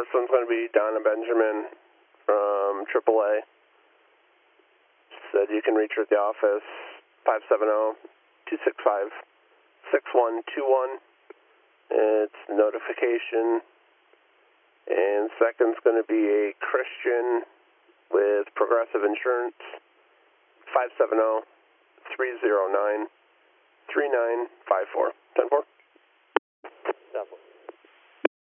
one's going to be Donna Benjamin from AAA. Said you can reach her at the office, 570-265-6121. It's notification. And second's going to be a Christian with Progressive Insurance, 570-309-3954. 10-4.